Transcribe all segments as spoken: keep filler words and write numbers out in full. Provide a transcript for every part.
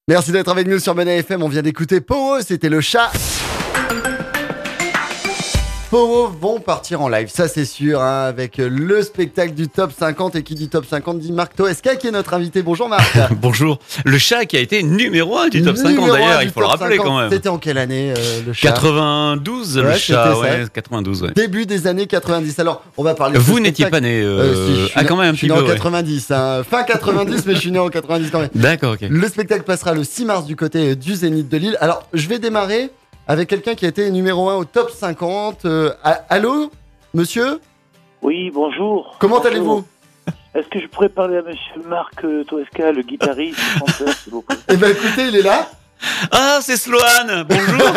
Merci d'être avec nous sur Mena F M. On vient d'écouter Powo, c'était le chat. Powo vont partir en live, ça c'est sûr, hein, avec le spectacle du top cinquante. Et qui dit top cinquante dit Marc Toesca qui est notre invité. Bonjour Marc. Bonjour. Le chat qui a été numéro un du top Numéro cinquante d'ailleurs, du il faut le rappeler cinquante. quand même. C'était en quelle année euh, le chat? quatre-vingt-douze Ouais, le chat, c'était ça. ouais, quatre-vingt-douze, ouais. Début des années quatre-vingt-dix. Alors, on va parler de Vous ce n'étiez spectacle. pas né, euh... Euh, si, je suis ah né- quand même un je suis petit né peu. en Ouais. quatre-vingt-dix, hein. Fin quatre-vingt-dix, mais je suis né en quatre-vingt-dix quand même. D'accord, ok. Le spectacle passera le six mars du côté du Zénith de Lille. Alors, je vais démarrer avec quelqu'un qui a été numéro un au top cinquante. Euh, a- allô, monsieur? Oui, bonjour. Comment Bonjour. allez-vous? Est-ce que je pourrais parler à monsieur Marc euh, Toesca, le guitariste, chanteur, s'il vous plaît? Eh ben, écoutez, il est là. Ah, c'est Sloane. Bonjour.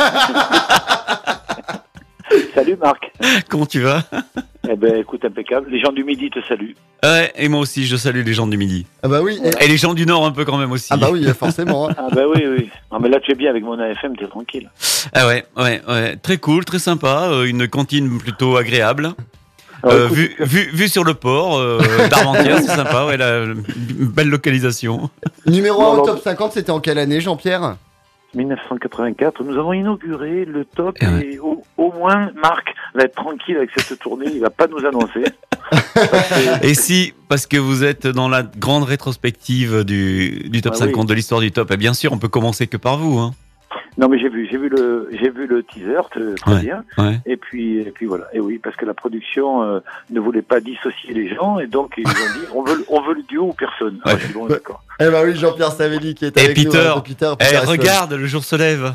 Salut Marc. Comment tu vas? Eh ben, écoute, impeccable. Les gens du Midi te saluent. Ouais, et moi aussi, je salue les gens du Midi. Ah bah oui. Et... Et les gens du Nord un peu quand même aussi. Ah bah oui, forcément. hein. Ah ben oui, oui. Non mais là, tu es bien avec mon A F M, t'es tranquille. Ah ouais, ouais, ouais. Très cool, très sympa. euh, Une cantine plutôt agréable. Alors, Euh, écoute, vu, vu, vu sur le port euh, d'Armentières, c'est sympa. Ouais, la, une belle localisation. Numéro Non, un au alors- top cinquante, c'était en quelle année, Jean-Pierre? dix-neuf cent quatre-vingt-quatre, nous avons inauguré le top Eh et, ouais. au, au moins, Marc va être tranquille avec cette tournée, il va pas nous annoncer. Et si, parce que vous êtes dans la grande rétrospective du, du top Ah cinquante oui. de l'histoire du top, et bien sûr, on peut commencer que par vous. Hein. Non mais j'ai vu, j'ai vu le, j'ai vu le teaser, t- très Ouais. bien. Ouais. Et puis, et puis voilà. Et oui, parce que la production euh, ne voulait pas dissocier les gens, et donc ils ont dit on veut, on veut le duo ou personne. Ah, Ouais. je dis, bon, Ouais. d'accord. Eh bah oui, Jean-Pierre Savelli qui est Et avec Peter. nous. hein, Peter, Eh, Peter regarde, le jour se lève.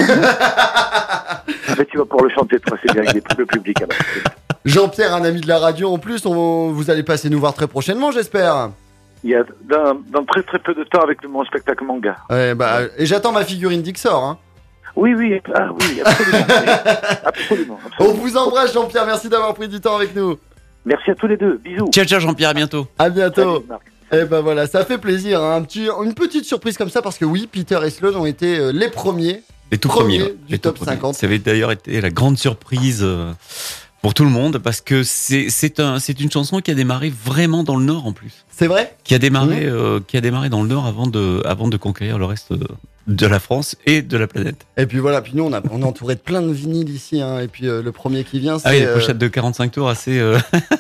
En fait, tu vas pouvoir le chanter, toi, c'est bien, avec des- le public. Alors. Jean-Pierre, un ami de la radio en plus. On, vous allez passer nous voir très prochainement, j'espère. Il y a dans, dans très très peu de temps avec mon spectacle manga. Ouais, bah, et j'attends ma figurine Dixor. Hein. Oui, oui, ah, oui, absolument. absolument, absolument. On vous embrasse, Jean-Pierre. Merci d'avoir pris du temps avec nous. Merci à tous les deux. Bisous. Ciao, ciao, Jean-Pierre, à bientôt. À bientôt. Salut, Marc. Et ben voilà, ça fait plaisir. Hein. Un petit, une petite surprise comme ça parce que oui, Peter et Sloan ont été euh, les premiers. Les tout Premier premiers. ouais. du Les top tout premiers. cinquante. Ça avait d'ailleurs été la grande surprise euh, pour tout le monde, parce que c'est, c'est, un, c'est une chanson qui a démarré vraiment dans le Nord en plus. C'est vrai? Qui a démarré, Mmh. euh, qui a démarré dans le Nord avant de, avant de conquérir le reste de, de la France et de la planète. Et puis voilà, puis nous on, a, on est entouré de plein de vinyles ici. Hein. Et puis euh, le premier qui vient, c'est Ah oui, la euh, pochette de quarante-cinq tours assez. Euh...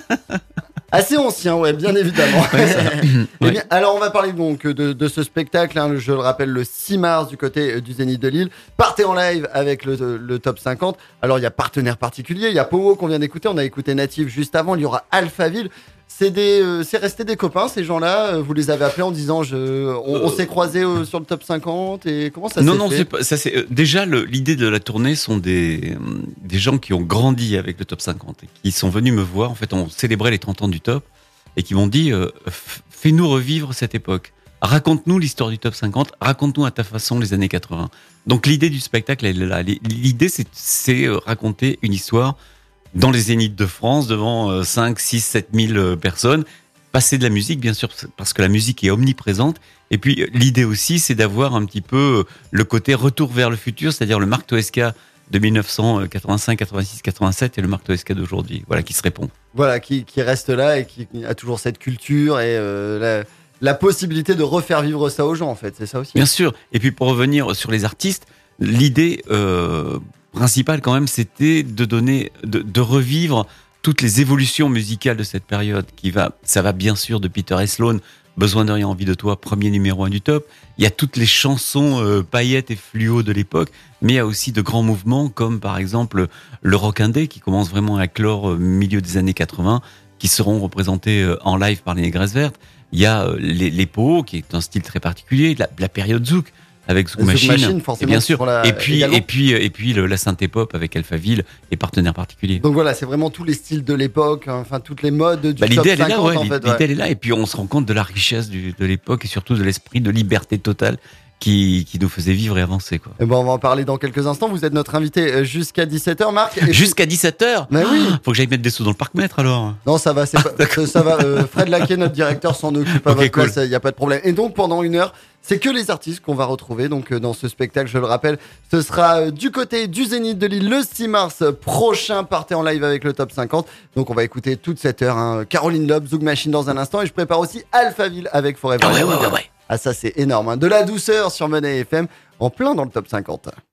assez ancien, ouais, bien évidemment. Ouais, ça va. Eh Ouais. bien, alors on va parler donc de, de ce spectacle, hein, je le rappelle, le six mars du côté euh, du Zénith de Lille. Partez en live avec le, le top cinquante. Alors il y a partenaires particuliers, il y a Powo qu'on vient d'écouter, on a écouté Native juste avant, il y aura Alphaville. C'est des, euh, c'est resté des copains ces gens-là. euh, Vous les avez appelés en disant, je, on, on s'est croisés euh, sur le top cinquante et comment ça non, s'est non, fait c'est pas, ça c'est euh, déjà le, l'idée de la tournée sont des euh, des gens qui ont grandi avec le top cinquante et qui sont venus me voir. En fait, on célébrait les trente ans du top et qui m'ont dit euh, f- fais-nous revivre cette époque. Raconte-nous l'histoire du top cinquante. Raconte-nous à ta façon les années quatre-vingts. Donc l'idée du spectacle, elle est là. L'idée, c'est c'est euh, raconter une histoire dans les zéniths de France devant euh, cinq, six, sept mille euh, personnes. Passer de la musique, bien sûr, parce que la musique est omniprésente. Et puis, l'idée aussi, c'est d'avoir un petit peu le côté retour vers le futur, c'est-à-dire le Marc Toesca de dix-neuf cent quatre-vingt-cinq, quatre-vingt-six, quatre-vingt-sept et le Marc Toesca d'aujourd'hui. Voilà, qui se répond. Voilà, qui, qui reste là et qui a toujours cette culture et euh, la, la possibilité de refaire vivre ça aux gens, en fait. C'est ça aussi. Bien sûr. Et puis, pour revenir sur les artistes, l'idée euh, principale, quand même, c'était de donner, de, de revivre toutes les évolutions musicales de cette période, qui va, ça va bien sûr de Peter et Sloan, Besoin de rien, envie de toi, premier numéro un du top. Il y a toutes les chansons euh, paillettes et fluo de l'époque, mais il y a aussi de grands mouvements comme par exemple le rock indé qui commence vraiment à clore au milieu des années quatre-vingts, qui seront représentés euh, en live par les Négresses Vertes. Il y a euh, les, les Powo, qui est un style très particulier, la, la période Zouk, avec Zouk Zouk Machine, Machine, et forcément, bien qui sûr. font la- Et puis, également. et puis, et puis le, la synthé pop avec Alphaville et partenaires particuliers. Donc voilà, c'est vraiment tous les styles de l'époque, hein, enfin toutes les modes du Bah, top l'idée, elle est cinquante là, ouais. en L'idée, fait. ouais. elle est là. Et puis, on se rend compte de la richesse du, de l'époque et surtout de l'esprit de liberté totale qui, qui nous faisait vivre et avancer, quoi. Eh ben, on va en parler dans quelques instants. Vous êtes notre invité euh, jusqu'à dix-sept heures, Marc. Et puis- Jusqu'à dix-sept heures. Mais oui. Faut que j'aille mettre des sous dans le parc-mètre, alors. Non, ça va, c'est pas, euh, ça va. euh, Fred Laquet, notre directeur, s'en occupe à Ok, votre cool. place. Il n'y a pas de problème. Et donc pendant une heure, c'est que les artistes qu'on va retrouver. Donc euh, dans ce spectacle, je le rappelle, ce sera euh, du côté du Zénith de Lille le six mars prochain. Partez en live avec le top cinquante. Donc on va écouter toute cette heure. Hein. Caroline Loeb, Zouk Machine dans un instant, et je prépare aussi Alphaville avec Forever. Ah ouais, Young. ouais, ouais, ouais. Ah ça c'est énorme, hein. De la douceur sur Money F M, en plein dans le top cinquante.